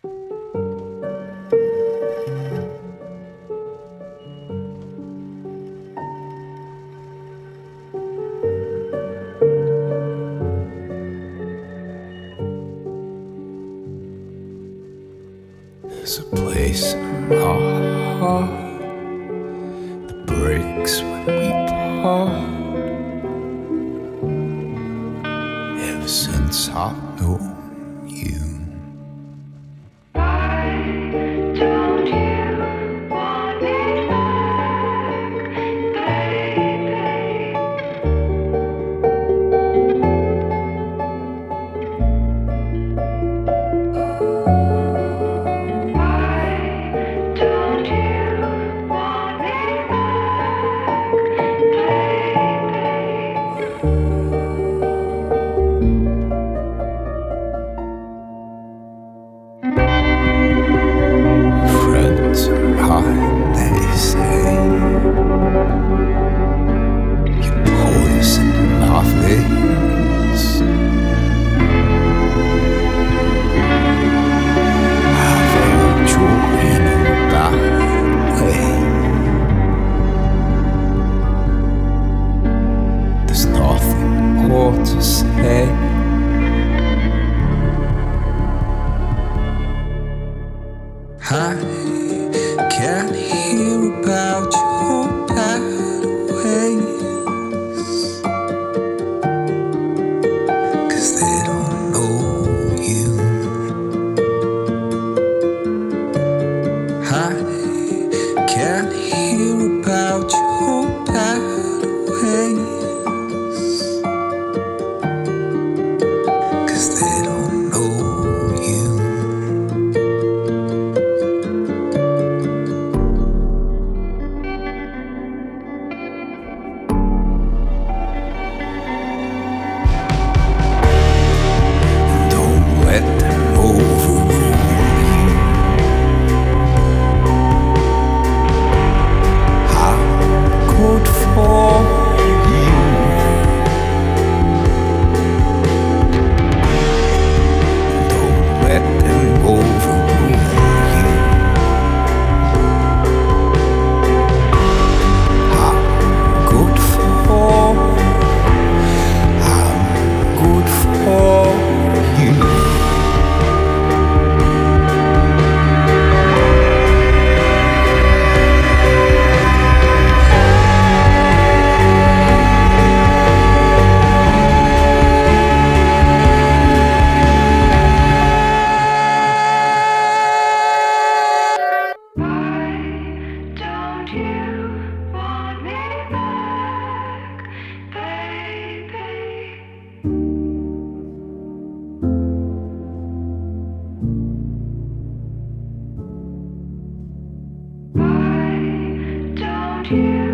There's a place in my heart that breaks when we part. Ever since I've known you. Don't you want me back, baby? Don't you want me back, Friends of mine, they say you're poison in my veins. I've hurt you in a bad way. There's nothing more to say. I can't hear about your bad ways, 'cause they don't know you. I can't hear about your bad ways, 'cause they don't know you. Don't let them overrule you. I'm good for you. Don't let them overrule you. I'm good for. I'm good for you. don't you want me back, baby? Why don't you